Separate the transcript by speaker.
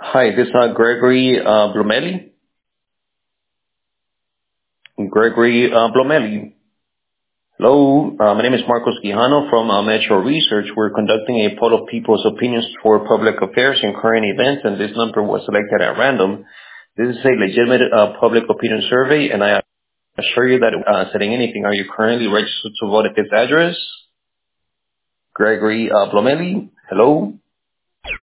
Speaker 1: Hi, this is Gregory Blomelli. Gregory Blomelli. Hello, my name is Marcos Quijano from Metro Research. We're conducting a poll of people's opinions for public affairs and current events, and this number was selected at random. This is a legitimate public opinion survey, and I assure you that setting anything. Are you currently registered to vote at this address? Gregory Blomelli. Hello.